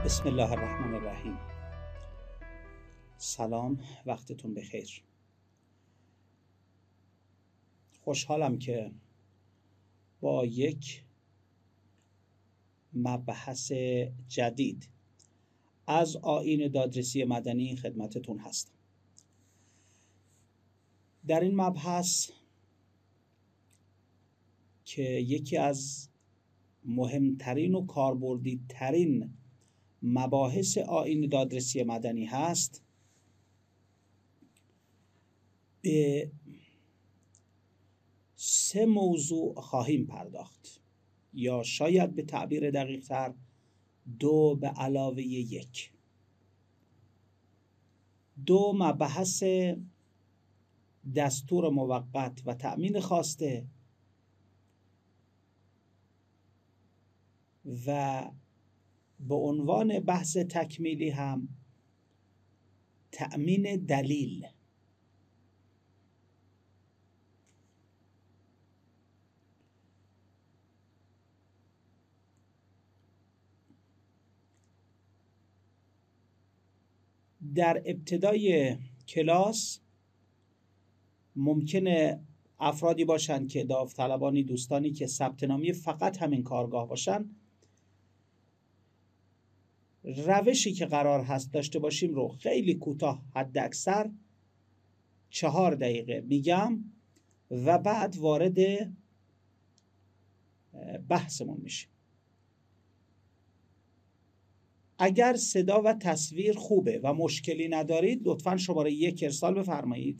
بسم الله الرحمن الرحیم. سلام، وقتتون بخیر. خوشحالم که با یک مبحث جدید از آیین دادرسی مدنی خدمتتون هستم. در این مبحث که یکی از مهمترین و کاربردی ترین مباحث آیین دادرسی مدنی هست، به 3 موضوع خواهیم پرداخت، یا شاید به تعبیر دقیق تر 2 به علاوه 1. 2 مبحث دستور موقت و تأمین خواسته و به عنوان بحث تکمیلی هم تأمین دلیل. در ابتدای کلاس ممکنه افرادی باشن که داوطلبانی، دوستانی که ثبت نامی فقط همین کارگاه باشن، روشی که قرار هست داشته باشیم رو خیلی کوتاه، حد اکثر 4 دقیقه میگم و بعد وارد بحثمون میشیم. اگر صدا و تصویر خوبه و مشکلی ندارید لطفاً شماره 1 ارسال بفرمایید.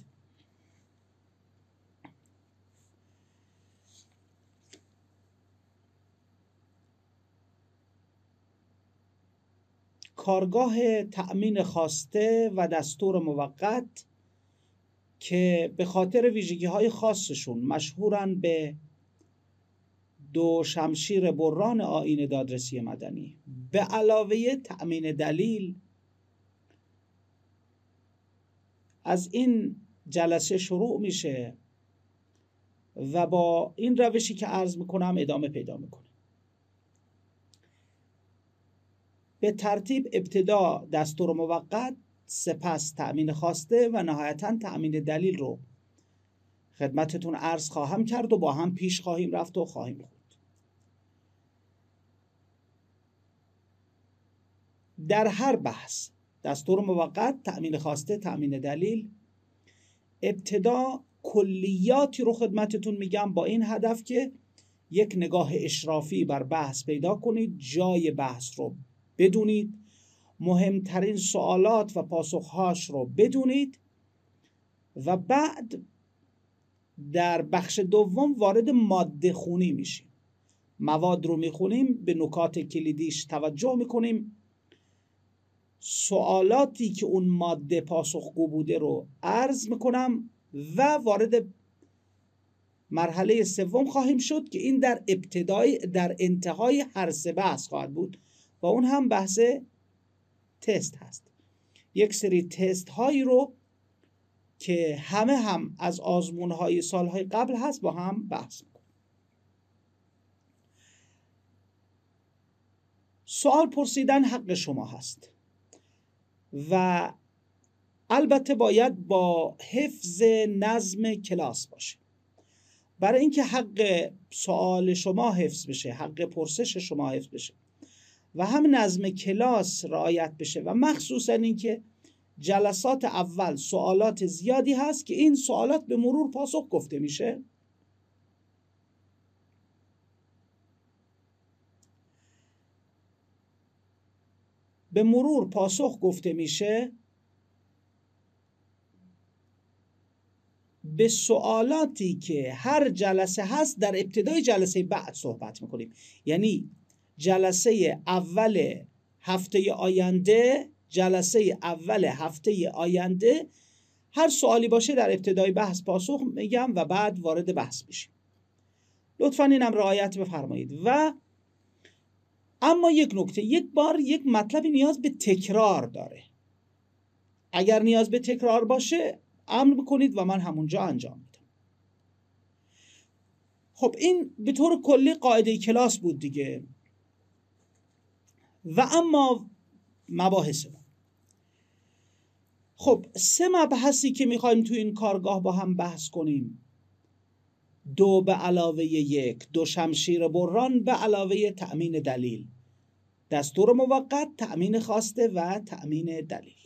کارگاه تأمین خواسته و دستور موقت که به خاطر ویژگی‌های خاصشون مشهورن به 2 شمشیر بران آیین دادرسی مدنی، به علاوه تأمین دلیل، از این جلسه شروع میشه و با این روشی که عرض میکنم ادامه پیدا میکنه. به ترتیب ابتدا دستور موقت، سپس تأمین خواسته و نهایتاً تأمین دلیل رو خدمتتون عرض خواهم کرد و با هم پیش خواهیم رفت و خواهیم خوند. در هر بحث، دستور موقت، تأمین خواسته، تأمین دلیل، ابتدا کلیاتی رو خدمتتون میگم با این هدف که یک نگاه اشرافی بر بحث پیدا کنید، جای بحث رو بدونید، مهمترین سوالات و پاسخهاش رو بدونید و بعد در بخش دوم وارد ماده خونی میشیم. مواد رو میخونیم، به نکات کلیدیش توجه میکنیم، سوالاتی که اون ماده پاسخگو بوده رو عرض میکنم و وارد مرحله سوم خواهیم شد که این در انتهای هر 3 بحث خواهد بود و اون هم بحث تست هست. یک سری تست هایی رو که همه هم از آزمون های سالهای قبل هست با هم بحث میکنیم. سوال پرسیدن حق شما هست و البته باید با حفظ نظم کلاس باشه. برای اینکه حق سوال شما حفظ بشه، حق پرسش شما حفظ بشه و هم نظم کلاس رعایت بشه و مخصوصا اینکه جلسات اول سوالات زیادی هست که این سوالات به مرور پاسخ گفته میشه، به مرور پاسخ گفته میشه، به سوالاتی که هر جلسه هست در ابتدای جلسه بعد صحبت میکنیم. یعنی جلسه اول هفته آینده، هر سوالی باشه در ابتدای بحث پاسخ میگم و بعد وارد بحث میشیم. لطفاً اینم رعایت بفرمایید. و اما یک نکته، یک مطلبی نیاز به تکرار داره. اگر نیاز به تکرار باشه امر بکنید و من همونجا انجام میدم. خب این به طور کلی قاعده کلاس بود دیگه. و اما مباحثمون. خب 3 مبحثی که میخوایم تو این کارگاه با هم بحث کنیم: 2 به علاوه 1، 2 شمشیر بران به علاوه تأمین دلیل، دستور موقت، تأمین خواسته و تأمین دلیل.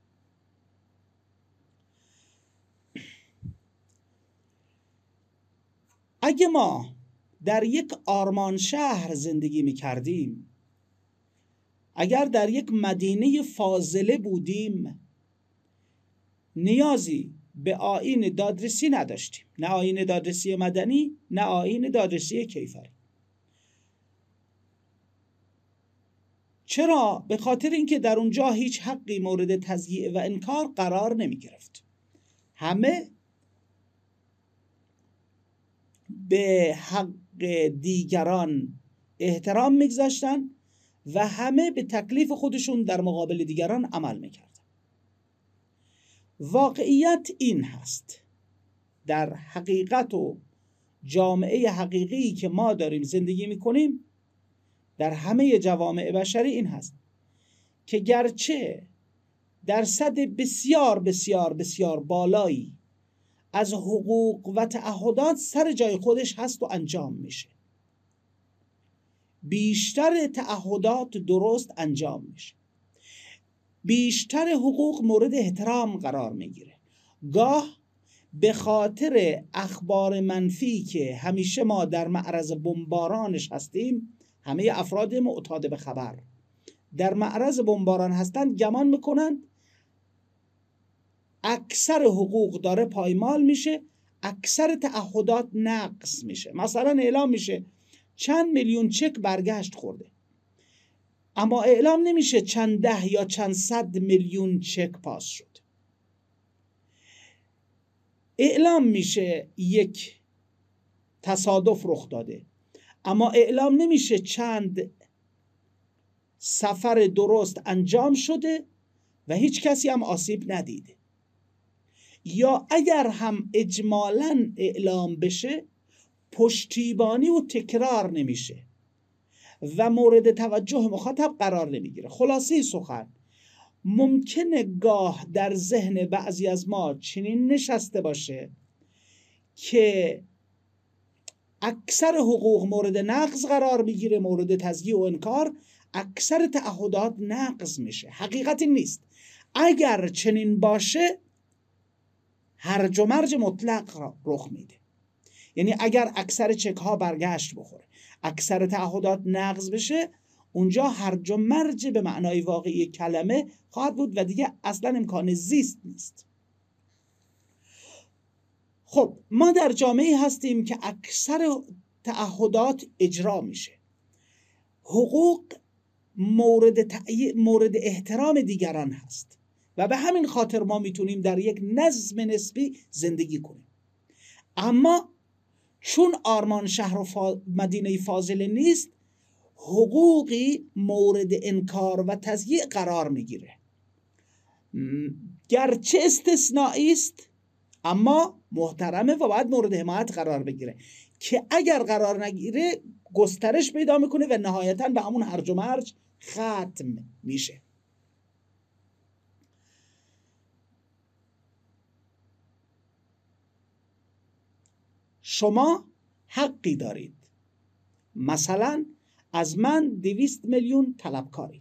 اگه ما در یک آرمان شهر زندگی می کردیم، اگر در یک مدینه فاضله بودیم، نیازی به آیین دادرسی نداشتیم، نه آیین دادرسی مدنی نه آیین دادرسی کیفری. چرا؟ به خاطر اینکه در اونجا هیچ حقی مورد تضییع و انکار قرار نمی گرفت. همه به حق دیگران احترام میگذاشتن و همه به تکلیف خودشون در مقابل دیگران عمل میکردن. واقعیت این هست، در حقیقت و جامعه حقیقی که ما داریم زندگی میکنیم، در همه جوامع بشری این هست که گرچه درصد بسیار بسیار بسیار بالایی از حقوق و تعهدات سر جای خودش هست و انجام میشه، بیشتر تعهدات درست انجام میشه، بیشتر حقوق مورد احترام قرار میگیره. گاه به خاطر اخبار منفی که همیشه ما در معرض بمبارانش هستیم، همه افراد معتاد به خبر در معرض بمباران هستند، گمان میکنند اکثر حقوق داره پایمال میشه، اکثر تعهدات نقض میشه. مثلا اعلام میشه چند میلیون چک برگشت خورده، اما اعلام نمیشه چند ده یا چند صد میلیون چک پاس شد. اعلام میشه یک تصادف رخ داده، اما اعلام نمیشه چند سفر درست انجام شده و هیچ کسی هم آسیب ندیده. یا اگر هم اجمالاً اعلام بشه، پشتیبانی و تکرار نمیشه و مورد توجه مخاطب قرار نمیگیره. خلاصه سخن، ممکنه گاه در ذهن بعضی از ما چنین نشسته باشه که اکثر حقوق مورد نقض قرار میگیره، مورد تضییع و انکار، اکثر تعهدات نقض میشه. حقیقت این نیست. اگر چنین باشه، هرج و مرج مطلق رخ میده. یعنی اگر اکثر چک ها برگشت بخوره، اکثر تعهدات نقض بشه، اونجا هرج و مرج به معنای واقعی کلمه خواهد بود و دیگه اصلا امکان زیست نیست. خب ما در جامعه هستیم که اکثر تعهدات اجرا میشه، حقوق مورد احترام دیگران هست و به همین خاطر ما میتونیم در یک نظم نسبی زندگی کنیم. اما چون آرمان شهر و مدینه فاضله نیست، حقوقی مورد انکار و تضییع قرار میگیره. گرچه استثنایی است اما محترمه و باید مورد حمایت قرار بگیره، که اگر قرار نگیره گسترش پیدا میکنه و نهایتاً به همون هرج و مرج ختم میشه. شما حقی دارید، مثلا از من 200 میلیون طلبکارید،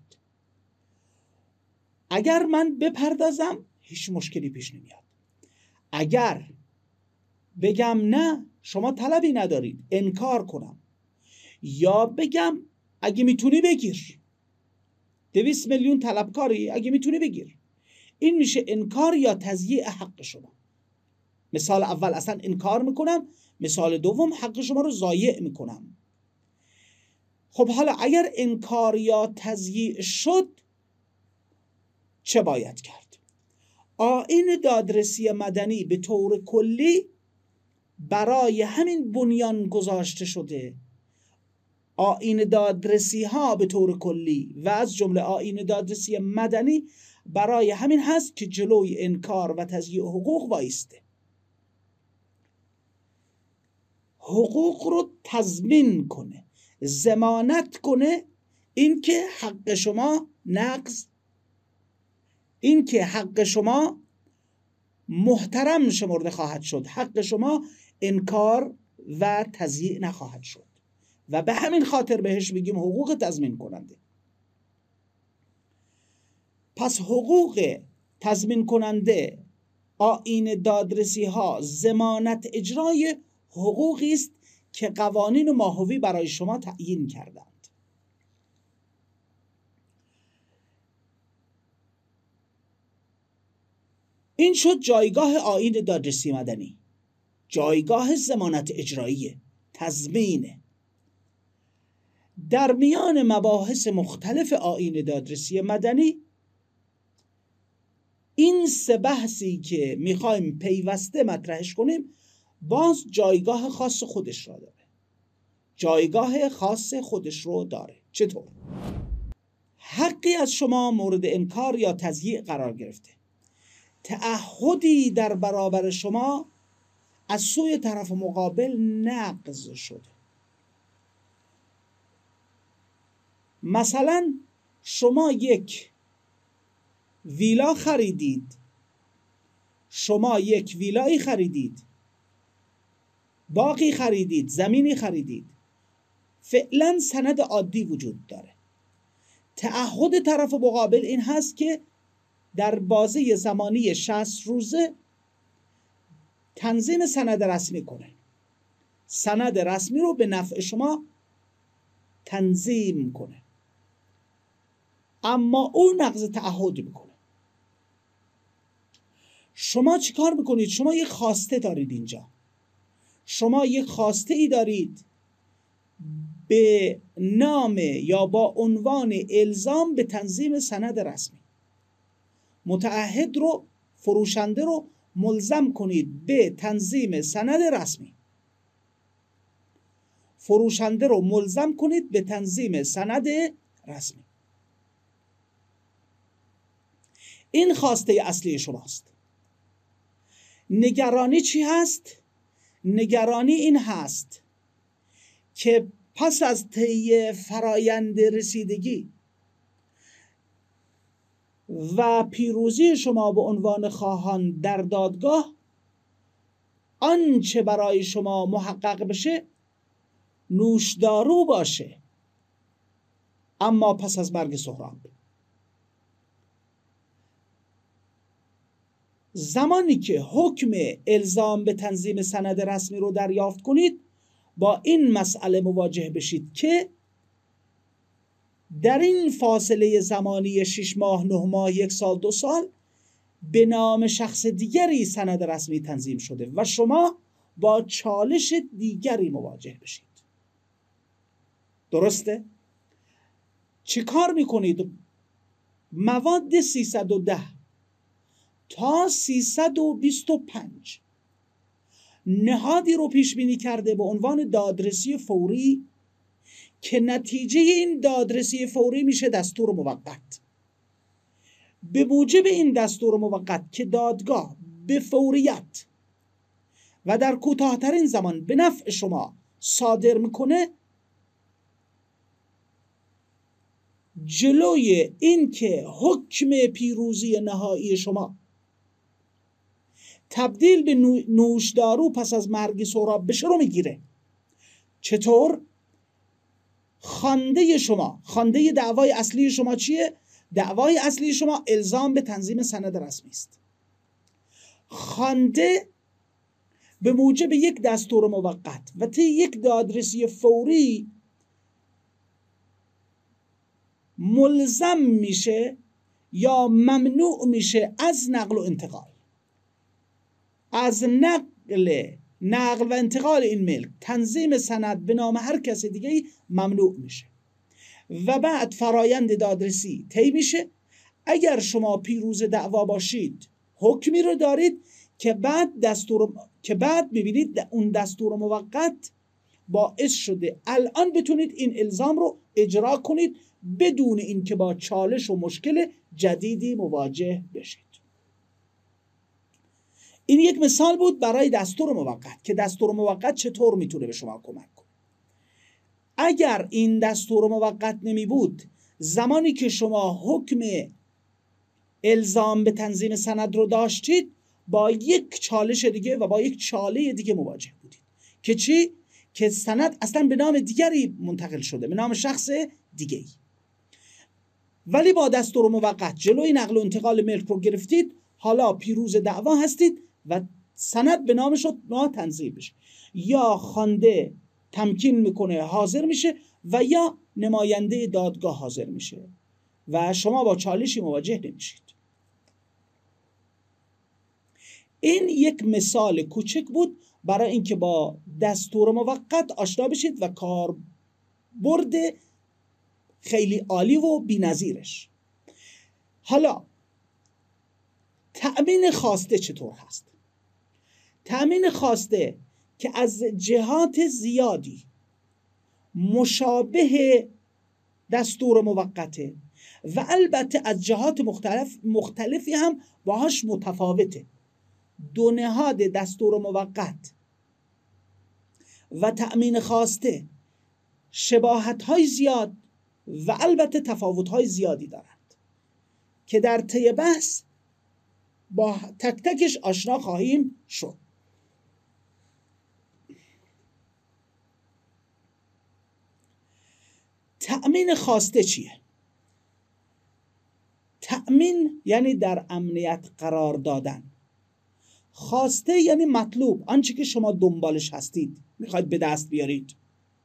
اگر من بپردازم هیچ مشکلی پیش نمیاد. اگر بگم نه شما طلبی ندارید، انکار کنم، یا بگم اگه میتونی بگیر، 200 میلیون طلبکاری، اگه میتونی بگیر، این میشه انکار یا تضییع حق شما. مثال اول اصلا انکار میکنم، مثال دوم حق شما رو ضایع میکنم. خب حالا اگر انکار یا تضییع شد چه باید کرد؟ آیین دادرسی مدنی به طور کلی برای همین بنیان گذاشته شده. آیین دادرسی ها به طور کلی و از جمله آیین دادرسی مدنی برای همین هست که جلوی انکار و تضییع حقوق وایسته، حقوق رو تضمین کنه، ضمانت کنه اینکه حق شما نقض این که حق شما محترم شمرده خواهد شد، حق شما انکار و تضییع نخواهد شد و به همین خاطر بهش میگیم حقوق تضمین کننده. پس حقوق تضمین کننده، آیین دادرسی ها، ضمانت اجرای حقوقی است که قوانین ماهوی برای شما تعیین کردند. این شد جایگاه آیین دادرسی مدنی، جایگاه ضمانت اجرایی، تضمینه. در میان مباحث مختلف آیین دادرسی مدنی این سه بحثی که میخوایم پیوسته مطرحش کنیم باز جایگاه خاص خودش را داره، جایگاه خاص خودش رو داره. چطور؟ حقی از شما مورد انکار یا تضییع قرار گرفته، تعهدی در برابر شما از سوی طرف مقابل نقض شده. مثلا شما یک ویلا خریدید، شما یک ویلایی خریدید، باغی خریدید، زمینی خریدید، فعلا سند عادی وجود داره. تعهد طرف مقابل این هست که در بازه زمانی 60 روزه تنظیم سند رسمی کنه، سند رسمی رو به نفع شما تنظیم کنه، اما او نقض تعهد میکنه. شما چی کار میکنید؟ شما یک خواسته دارید اینجا، شما یک خواسته ای دارید به نام یا با عنوان الزام به تنظیم سند رسمی. متعهد رو، فروشنده رو ملزم کنید به تنظیم سند رسمی، فروشنده رو ملزم کنید به تنظیم سند رسمی. این خواسته اصلی شماست. نگرانی چی هست؟ نگرانی این هست که پس از طی فرایند رسیدگی و پیروزی شما به عنوان خواهان در دادگاه، آنچه برای شما محقق بشه نوشدارو باشه، اما پس از مرگ سهراب. زمانی که حکم الزام به تنظیم سند رسمی رو دریافت کنید، با این مسئله مواجه بشید که در این فاصله زمانی 6 ماه، 9 ماه، 1 سال، 2 سال به نام شخص دیگری سند رسمی تنظیم شده و شما با چالش دیگری مواجه بشید. درسته؟ چی کار میکنید؟ مواد 310 تا 325 نهادی رو پیش بینی کرده به عنوان دادرسی فوری که نتیجه این دادرسی فوری میشه دستور موقت. به موجب این دستور موقت که دادگاه به فوریت و در کوتاه‌ترین زمان به نفع شما صادر میکنه، جلوی این که حکم پیروزی نهایی شما تبدیل به نوشدارو پس از مرگ سهراب بشه رو میگیره. چطور؟ خوانده شما، خوانده دعوای اصلی شما چیه؟ دعوای اصلی شما الزام به تنظیم سند رسمی است. خوانده به موجب یک دستور موقت و طی یک دادرسی فوری ملزم میشه یا ممنوع میشه از نقل و انتقال، از نقل و انتقال این ملک، تنظیم سند به نام هر کس دیگه ممنوع میشه و بعد فرایند دادرسی طی میشه. اگر شما پیروز دعوا باشید حکمی رو دارید که بعد میبینید اون دستور موقت باعث شده الان بتونید این الزام رو اجرا کنید بدون اینکه با چالش و مشکل جدیدی مواجه بشید. این یک مثال بود برای دستور موقت که دستور موقت چطور میتونه به شما کمک کنه. اگر این دستور موقت نمی بود، زمانی که شما حکم الزام به تنظیم سند رو داشتید، با یک چالش دیگه و با یک چاله دیگه مواجه بودید که چی؟ که سند اصلا به نام دیگری منتقل شده، به نام شخص دیگه‌ای. ولی با دستور موقت جلوی نقل و انتقال ملک رو گرفتید، حالا پیروز دعوا هستید و سند به نام شما تنظیم بشه، یا خوانده تمکین میکنه حاضر میشه و یا نماینده دادگاه حاضر میشه و شما با چالشی مواجه نمیشید. این یک مثال کوچک بود برای اینکه با دستور موقت آشنا بشید و کاربرد خیلی عالی و بی‌نظیرش. حالا تأمین خواسته چطور هست؟ تأمین خواسته که از جهات زیادی مشابه دستور موقته و البته از جهات مختلفی هم باهاش متفاوته. دو نهاد دستور موقت و تأمین خواسته شباهت‌های زیاد و البته تفاوت‌های زیادی دارند که در طی بحث با تک تکش آشنا خواهیم شد. تأمین خواسته چیه؟ تأمین یعنی در امنیت قرار دادن. خواسته یعنی مطلوب، آنچه که شما دنبالش هستید، میخواید به دست بیارید.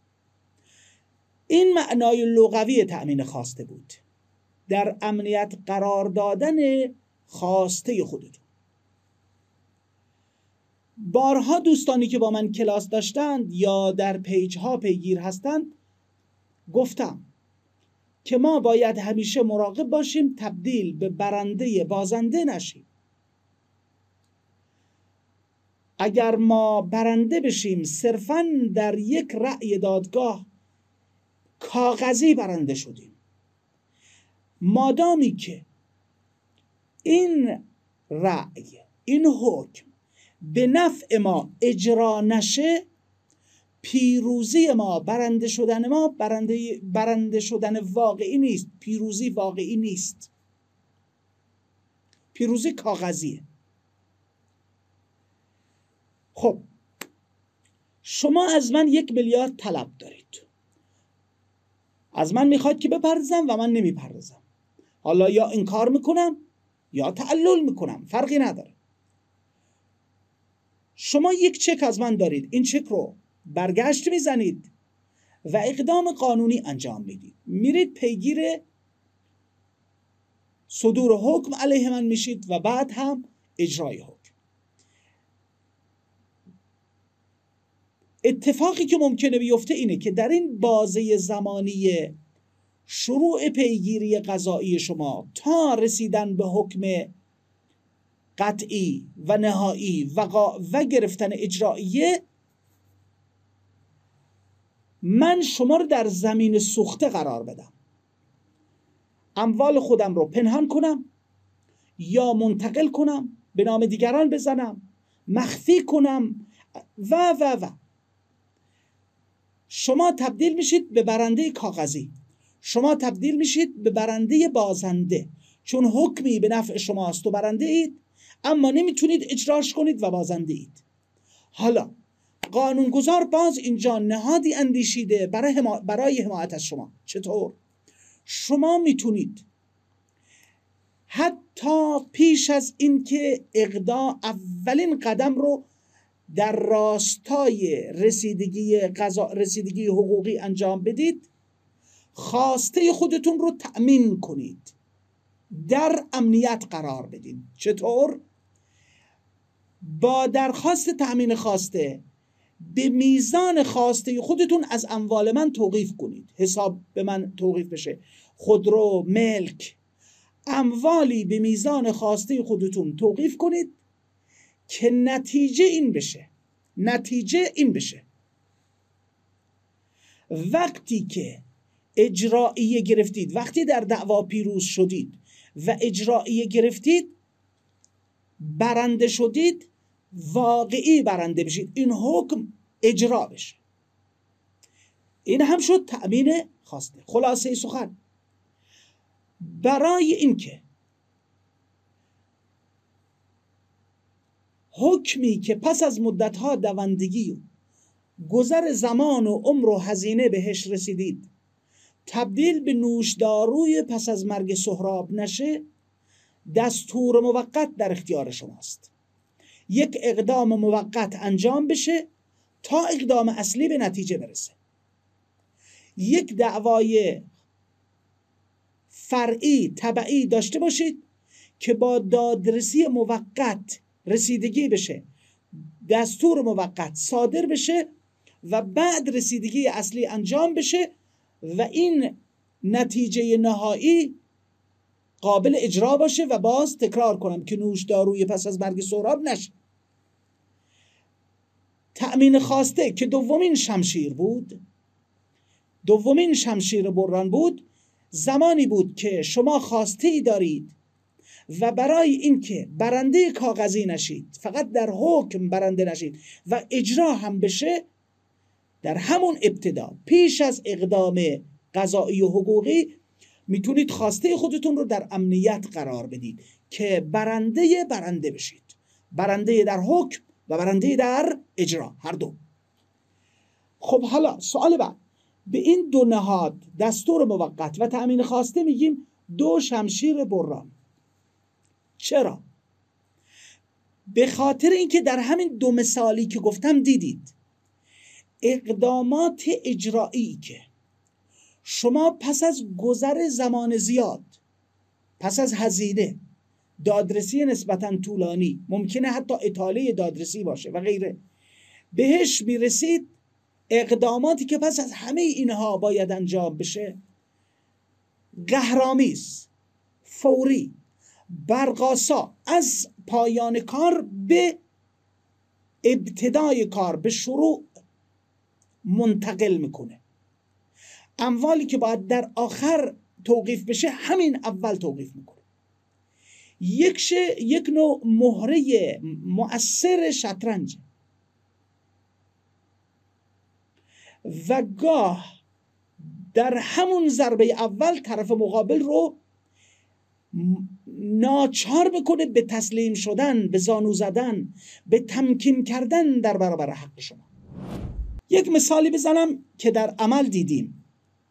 این معنای لغوی تأمین خواسته بود، در امنیت قرار دادن خواسته خودتون. بارها دوستانی که با من کلاس داشتند یا در پیج ها پیگیر هستند گفتم که ما باید همیشه مراقب باشیم تبدیل به برنده بازنده نشیم. اگر ما برنده بشیم صرفاً در یک رأی دادگاه کاغذی برنده شدیم، مادامی که این رأی، این حکم به نفع ما اجرا نشه، پیروزی ما، برنده شدن واقعی نیست، پیروزی واقعی نیست، پیروزی کاغذیه. خب شما از من 1 میلیارد طلب دارید، از من میخواید که بپردازم و من نمیپردازم. حالا یا انکار میکنم یا تعلل میکنم، فرقی نداره. شما یک چک از من دارید، این چک رو برگشت میزنید و اقدام قانونی انجام میدید، میرید پیگیر صدور حکم علیه من میشید و بعد هم اجرای حکم. اتفاقی که ممکنه بیفته اینه که در این بازه زمانی شروع پیگیری قضایی شما تا رسیدن به حکم قطعی و نهایی و گرفتن اجراییه، من شما رو در زمین سوخته قرار بدم، اموال خودم رو پنهان کنم یا منتقل کنم، به نام دیگران بزنم، مخفی کنم و شما تبدیل میشید به برنده کاغذی، شما تبدیل میشید به برنده بازنده، چون حکمی به نفع شماست و برنده اید، اما نمیتونید اجراش کنید و بازنده اید. حالا قانونگذار باز اینجا نهادی اندیشیده برای حمایت از شما. چطور؟ شما میتونید حتی پیش از اینکه اولین قدم رو در راستای رسیدگی حقوقی انجام بدید، خواسته خودتون رو تأمین کنید، در امنیت قرار بدید. چطور؟ با درخواست تأمین خواسته به میزان خواسته خودتون از اموال من توقیف کنید، حساب به من توقیف بشه، خودرو، ملک، اموالی به میزان خواسته خودتون توقیف کنید که نتیجه این بشه وقتی که اجراییه گرفتید، وقتی در دعوا پیروز شدید و اجراییه گرفتید، برنده شدید، واقعی برنده بشید، این حکم اجرا بشه. این هم شد تأمین خواسته. خلاصه سخن، برای اینکه حکمی که پس از مدتها دوندگی و گذر زمان و عمر و هزینه بهش رسیدید تبدیل به نوشداروی پس از مرگ سهراب نشه، دستور موقت در اختیار شماست. یک اقدام موقت انجام بشه تا اقدام اصلی به نتیجه برسه. یک دعوای فرعی تبعی داشته باشید که با دادرسی موقت رسیدگی بشه، دستور موقت صادر بشه و بعد رسیدگی اصلی انجام بشه و این نتیجه نهایی قابل اجرا باشه. و باز تکرار کنم که نوشداروی پس از مرگ سهراب نشه. تأمین خواسته که دومین شمشیر بود، دومین شمشیر بران بود، زمانی بود که شما خواسته ای دارید و برای اینکه برنده کاغذی نشید، فقط در حکم برنده نشید و اجرا هم بشه، در همون ابتدا پیش از اقدام قضایی و حقوقی میتونید خواسته خودتون رو در امنیت قرار بدید که برنده بشید، برنده در حکم و برنده در اجرا، هر دو. خب حالا سوال بعد، به این دو نهاد دستور موقت و تأمین خواسته میگیم دو شمشیر بران. چرا؟ به خاطر اینکه در همین دو مثالی که گفتم دیدید اقدامات اجرایی که شما پس از گذر زمان زیاد، پس از هزینه، دادرسی نسبتاً طولانی، ممکنه حتی اطاله دادرسی باشه و غیره، بهش میرسید، اقداماتی که پس از همه اینها باید انجام بشه قهرآمیز، فوری، برقاسا از پایان کار به ابتدای کار، به شروع منتقل میکنه. اموالی که باید در آخر توقیف بشه همین اول توقیف میکنه. یک نوع مهره مؤثر شطرنج و گاه در همون ضربه اول طرف مقابل رو ناچار بکنه به تسلیم شدن، به زانو زدن، به تمکین کردن در برابر حق شما. یک مثالی بزنم که در عمل دیدیم.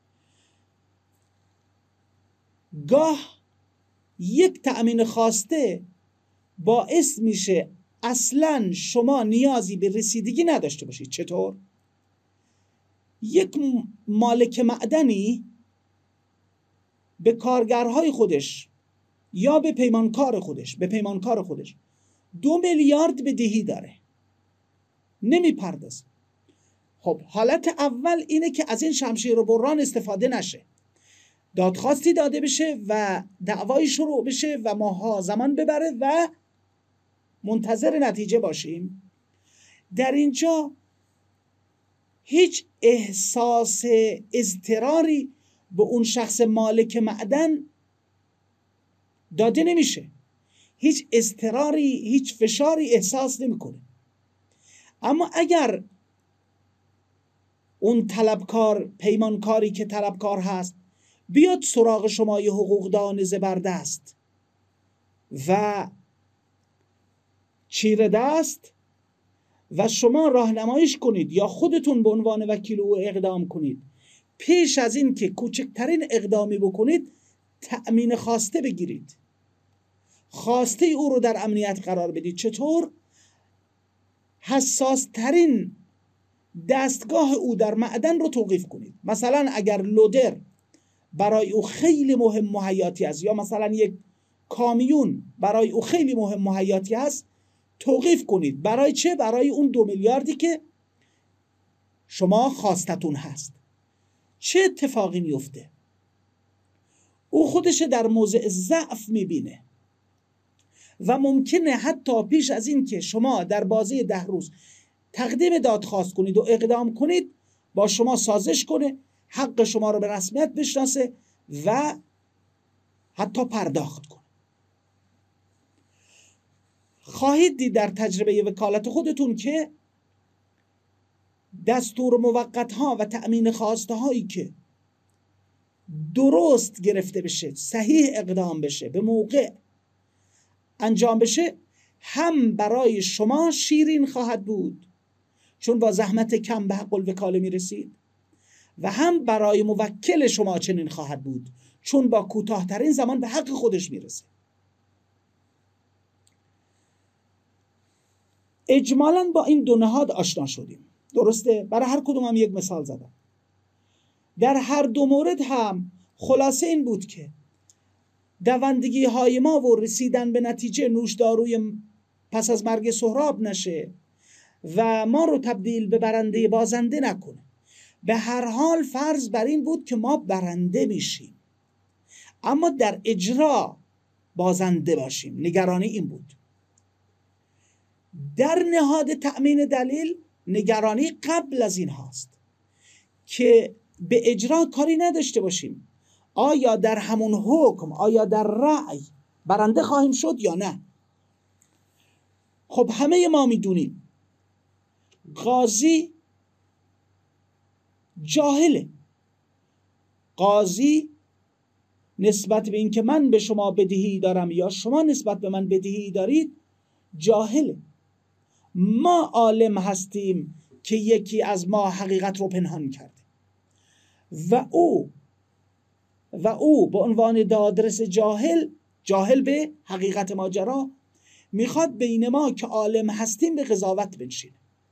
گاه یک تأمین خواسته باعث میشه اصلا شما نیازی به رسیدگی نداشته باشید. چطور؟ یک مالک معدنی به کارگرهای خودش یا به پیمانکار خودش 2 میلیارد بدهی داره، نمیپردازه. خب حالت اول اینه که از این شمشیر و بران استفاده نشه، دادخواستی داده بشه و دعوایی شروع بشه و ماها زمان ببره و منتظر نتیجه باشیم. در اینجا هیچ احساس اضطراری به اون شخص مالک معدن داده نمیشه، هیچ اضطراری، هیچ فشاری احساس نمیکنه. اما اگر اون طلبکار، پیمانکاری که طلبکار هست، بیاد سراغ شما یه حقوقدان زبردست و چیره دست و شما راهنماییش کنید یا خودتون به عنوان وکیل او اقدام کنید، پیش از این که کوچکترین اقدامی بکنید تأمین خواسته بگیرید، خواسته او رو در امنیت قرار بدید. چطور؟ حساس ترین دستگاه او در معدن رو توقیف کنید. مثلا اگر لودر برای او خیلی مهم و حیاتی است یا مثلا یک کامیون برای او خیلی مهم و حیاتی است، توقیف کنید. برای چه؟ برای اون 2 میلیاردی که شما خواستتون هست. چه اتفاقی میفته؟ او خودش در موضع ضعف میبینه و ممکنه حتی پیش از این که شما در بازه 10 روز تقدیم دادخواست کنید و اقدام کنید، با شما سازش کنه، حق شما رو به رسمیت بشناسه و حتی پرداخت کنه. خواهید دید در تجربه وکالت خودتون که دستور موقت ها و تأمین خواسته هایی که درست گرفته بشه، صحیح اقدام بشه، به موقع انجام بشه، هم برای شما شیرین خواهد بود چون با زحمت کم به حق الوکاله می رسید و هم برای موکل شما چنین خواهد بود چون با کوتاه‌ترین زمان به حق خودش می رسه. اجمالاً با این دو نهاد آشنا شدیم، درسته؟ برای هر کدوم هم یک مثال زدم. در هر دو مورد هم خلاصه این بود که دوندگی های ما و رسیدن به نتیجه نوشداروی پس از مرگ سهراب نشه و ما رو تبدیل به برنده بازنده نکنه. به هر حال فرض بر این بود که ما برنده میشیم اما در اجرا بازنده باشیم. نگرانی این بود. در نهاد تأمین دلیل نگرانی قبل از این هاست که به اجرا کاری نداشته باشیم. آیا در همون حکم، آیا در رأی برنده خواهیم شد یا نه؟ خب همه ما میدونیم قاضی جاهله. قاضی نسبت به این که من به شما بدهی دارم یا شما نسبت به من بدهی دارید جاهله. ما عالم هستیم که یکی از ما حقیقت رو پنهان کرده و او به عنوان دادرس جاهل به حقیقت ماجرا میخواد بین ما که عالم هستیم به قضاوت بنشینه.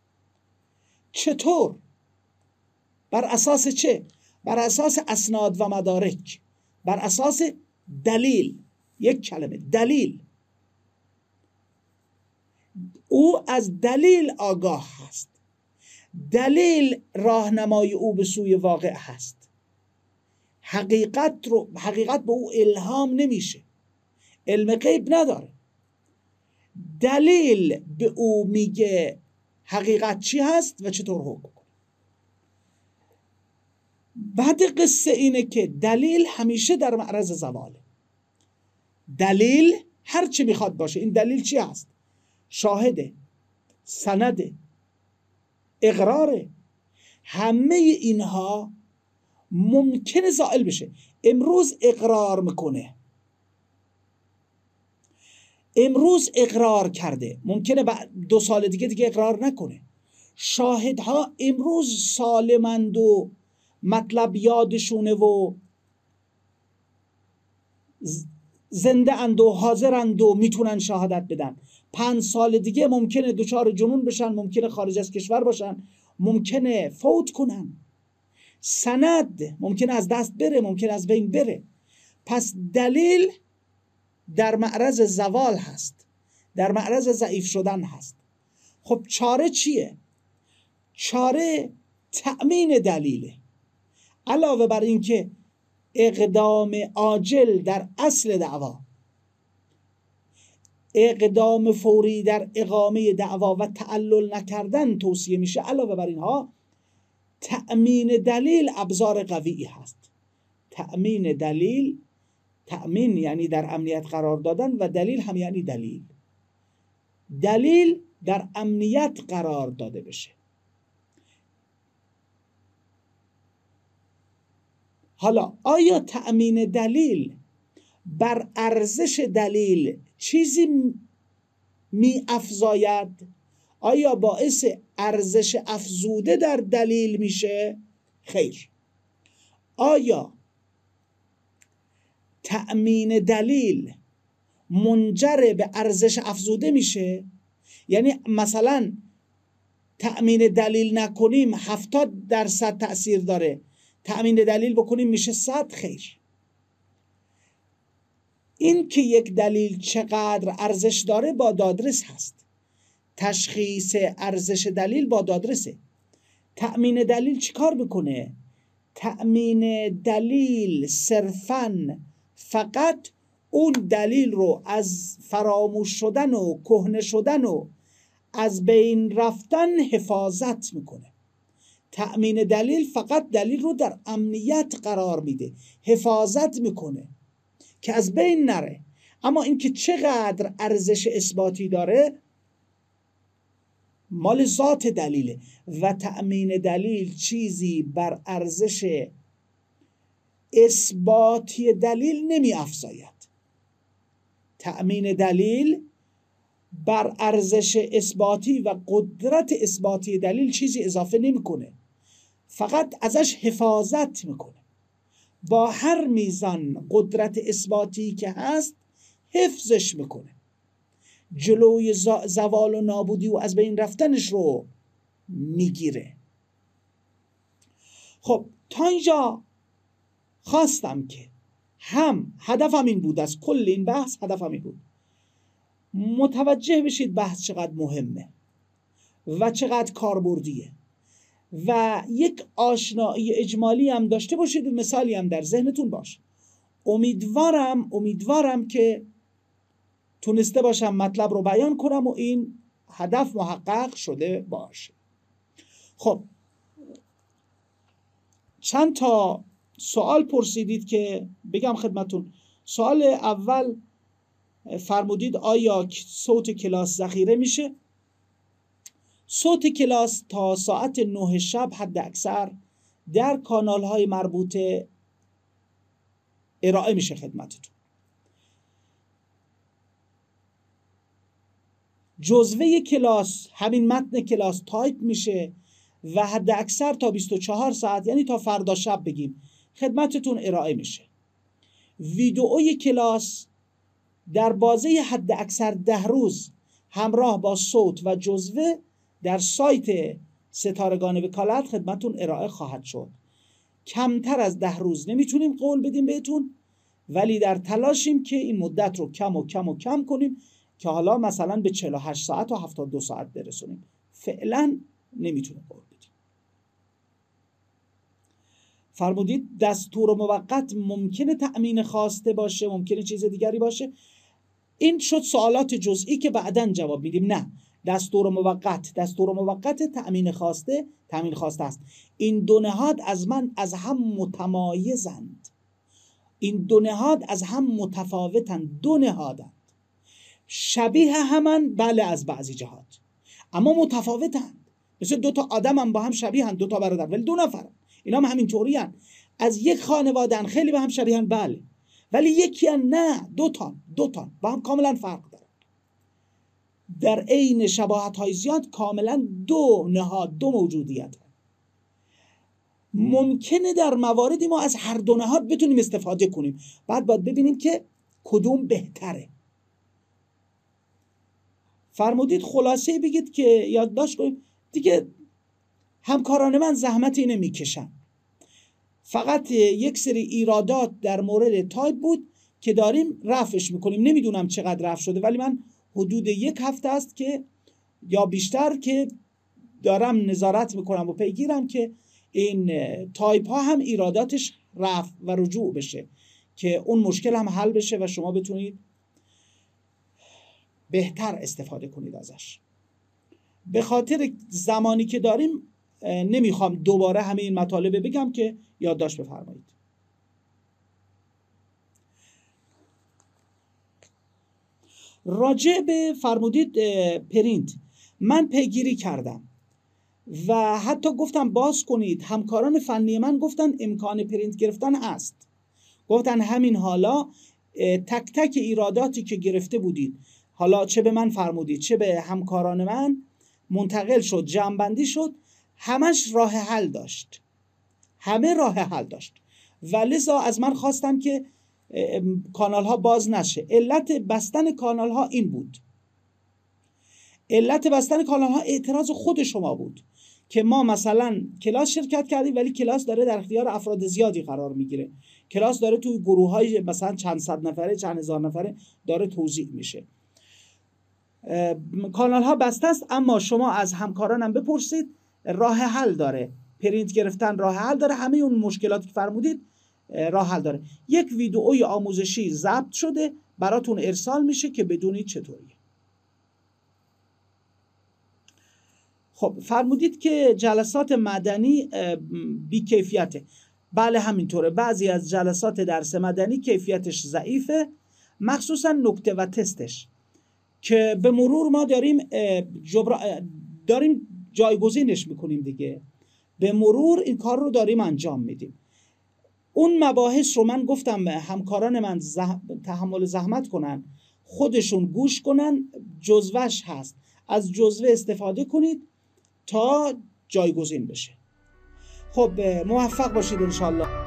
چطور؟ بر اساس چه؟ بر اساس اسناد و مدارک، بر اساس دلیل. یک کلمه دلیل. او از دلیل آگاه هست. دلیل راهنمای او به سوی واقع هست. حقیقت به او الهام نمیشه. علم غیب نداره. دلیل به او میگه حقیقت چی هست و چطور حکم کنه. بعد قصه اینه که دلیل همیشه در معرض زواله. دلیل هر چی میخواد باشه. این دلیل چی هست؟ شاهده، سنده، اقراره. همه اینها ممکنه زائل بشه. امروز اقرار میکنه، امروز اقرار کرده، ممکنه بعد 2 سال دیگه اقرار نکنه. شاهدها امروز سالمند و مطلب یادشونه و زنده اند و حاضرند و میتونن شهادت بدن. 5 سال دیگه ممکنه دچار جنون بشن، ممکنه خارج از کشور باشن، ممکنه فوت کنن. سند ممکنه از دست بره، ممکنه از بین بره. پس دلیل در معرض زوال هست، در معرض ضعیف شدن هست. خب چاره چیه؟ چاره تأمین دلیله. علاوه بر این که اقدام عاجل در اصل دعوا، اقدام فوری در اقامه دعوا و تعلل نکردن توصیه میشه، علاوه بر اینها تأمین دلیل ابزار قوی هست. تأمین دلیل، تأمین یعنی در امنیت قرار دادن و دلیل هم یعنی دلیل در امنیت قرار داده بشه. حالا آیا تأمین دلیل بر ارزش دلیل چیزی می افزاید؟ آیا باعث ارزش افزوده در دلیل میشه؟ خیر. آیا تأمین دلیل منجر به ارزش افزوده میشه؟ یعنی مثلا تأمین دلیل نکنیم 70% تأثیر داره، تأمین دلیل بکنیم میشه 100؟ خیر. این که یک دلیل چقدر ارزش داره با دادرس هست. تشخیص ارزش دلیل با دادرسه. تأمین دلیل چی کار میکنه؟ تأمین دلیل صرفاً فقط اون دلیل رو از فراموش شدن و کهنه شدن و از بین رفتن حفاظت میکنه. تأمین دلیل فقط دلیل رو در امنیت قرار میده، حفاظت میکنه که از بین نره. اما اینکه چقدر ارزش اثباتی داره مال ذات دلیله و تأمین دلیل چیزی بر ارزش اثباتی دلیل نمی افزاید. تأمین دلیل بر ارزش اثباتی و قدرت اثباتی دلیل چیزی اضافه نمیکنه، فقط ازش حفاظت میکنه. با هر میزان قدرت اثباتی که هست حفظش میکنه، جلوی زوال و نابودی و از بین رفتنش رو میگیره. خب تا اینجا خواستم که هم هدفم این بود، از کل این بحث هدفم این بود متوجه بشید بحث چقدر مهمه و چقدر کاربردیه و یک آشنایی اجمالی هم داشته باشید و مثالی هم در ذهنتون باشه. امیدوارم که تونسته باشم مطلب رو بیان کنم و این هدف محقق شده باشه. خب چند تا سوال پرسیدید که بگم خدمتون. سوال اول فرمودید آیا صوت کلاس ذخیره میشه؟ صوت کلاس تا ساعت 9 شب حد اکثر در کانال های مربوطه ارائه میشه خدمتتون. جزوه کلاس، همین متن کلاس تایپ میشه و حد اکثر تا 24 ساعت، یعنی تا فردا شب بگیم، خدمتتون ارائه میشه. ویدئوی کلاس در بازه حد اکثر 10 روز همراه با صوت و جزوه در سایت ستارگان وکالت خدمتتون ارائه خواهد شد. کمتر از 10 روز نمیتونیم قول بدیم بهتون، ولی در تلاشیم که این مدت رو کم کنیم که حالا مثلا به 48 ساعت و 72 ساعت برسونیم. فعلا نمیتونیم قول بدیم. فرمودید دستور موقت ممکنه تأمین خواسته باشه، ممکنه چیز دیگری باشه. این شد سوالات جزئی که بعداً جواب میدیم. نه، دستور موقت تأمین خواسته است. این دو نهاد از هم متمایزند، این دو نهاد از هم متفاوتند. دو نهادند، شبیه همن بله از بعضی جهات، اما متفاوتند. مثل دو تا آدم هم با هم شبیه هستند، دو تا برادر ولی دو نفرن. اینا هم همینطوری هستند، از یک خانواده ان، خیلی با هم شبیه هستند بله، ولی یکی هستند نه، دو تا با هم کاملا فرق دارن. در عین شباهت های زیاد کاملا دو نهاد، دو موجودیت هست. ممکنه در مواردی ما از هر دو نهاد بتونیم استفاده کنیم، بعد باید ببینیم که کدوم بهتره. فرمودید خلاصه بگید که یادداشت کنیم دیگه. همکاران من زحمت اینو میکشن، فقط یک سری ایرادات در مورد تایپ بود که داریم رفعش میکنیم. نمیدونم چقدر رفع شده، ولی من حدود 1 هفته است که یا بیشتر که دارم نظارت میکنم و پیگیرم که این تایپ ها هم ایراداتش رفع و رجوع بشه، که اون مشکل هم حل بشه و شما بتونید بهتر استفاده کنید ازش. به خاطر زمانی که داریم نمیخوام دوباره همه این مطالب بگم که یادداشت بفرمایید. راجع به فرمودید پرینت، من پیگیری کردم و حتی گفتم باز کنید. همکاران فنی من گفتن امکان پرینت گرفتن هست. گفتن همین حالا تک تک ایراداتی که گرفته بودید، حالا چه به من فرمودید چه به همکاران من، منتقل شد، جمع‌بندی شد، همش راه حل داشت، همه راه حل داشت و لذا از من خواستن که کانال ها باز نشه. علت بستن کانال ها این بود، علت بستن کانال ها اعتراض خود شما بود که ما مثلا کلاس شرکت کردیم ولی کلاس داره در اختیار افراد زیادی قرار میگیره، کلاس داره توی گروه های مثلا چند صد نفره چند هزار نفره داره توزیع میشه. کانال ها بسته است، اما شما از همکارانم بپرسید راه حل داره، پرینت گرفتن راه حل داره، همه اون مشکلاتی که فرمودید راه حل داره. یک ویدئوی آموزشی ضبط شده براتون ارسال میشه که بدونید چطوریه. خب فرمودید که جلسات مدنی بی کیفیته. بله همینطوره، بعضی از جلسات درس مدنی کیفیتش ضعیفه، مخصوصا نکته و تستش که به مرور ما داریم جایگزینش میکنیم دیگه، به مرور این کار رو داریم انجام میدیم. اون مباحث رو من گفتم همکاران من تحمل زحمت کنن، خودشون گوش کنن، جزوهش هست، از جزوه استفاده کنید تا جایگزین بشه. خب موفق باشید انشالله.